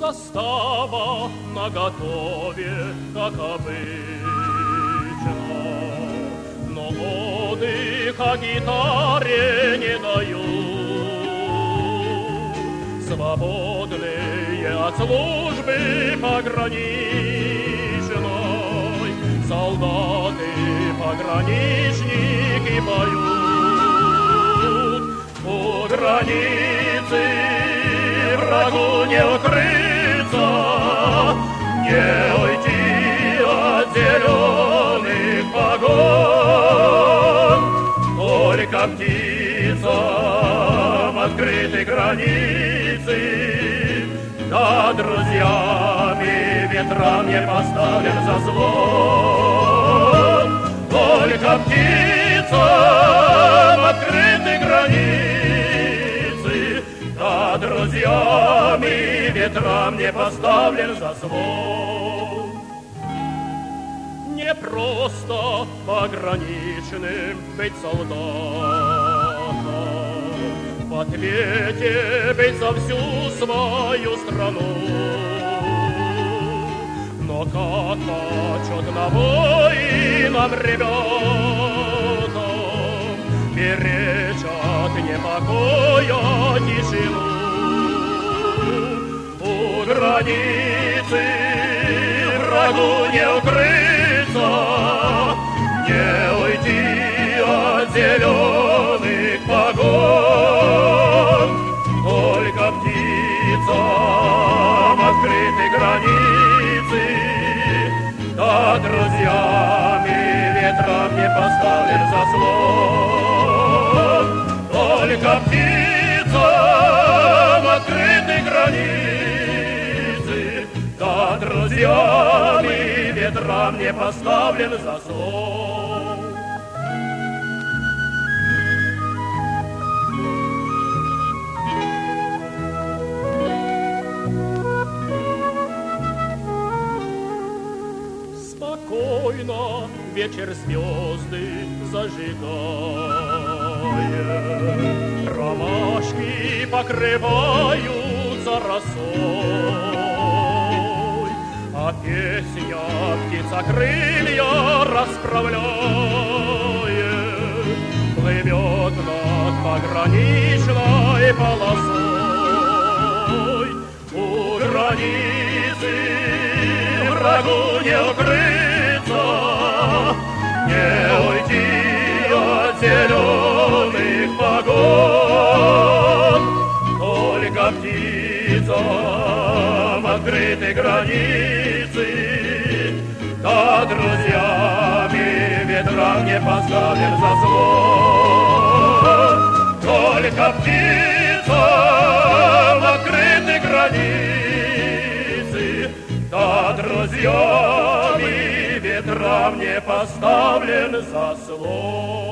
Застава наготове, как обычно, но отдых о гитаре не дают. Свободные от службы пограничной солдаты, пограничники поют. У границы врагу не укрыться, не уйти от зеленых погон. Только птицам открытой границы, да друзьями ветрам не поставлен заслон. Только птицам открытой границы, да друзьями ветрам не поставлен заслон. Не просто пограничным быть солдатом, в ответе быть за всю свою страну. Но как почетно воинам ребятам беречь от непокоя тишину. У границы врагу не укрыться, не уйти от зеленых погон. Только птицам открытой границы, да друзьями ветрам не поставлен заслон. Только птицам открытой границы, да друзьями ветрам не поставлен заслон. Спокойно вечер звезды зажигает, ромашки покрываются росой, а песня птица крылья расправляет, плывет над пограничной полосой. У границы врагу не укрыться, не уйти от зеленых погон. Только птицам открытой границы, да друзьями ветрам не поставлен заслон. Только птицам открытой границы, да друзьями ветрам не поставлен заслон.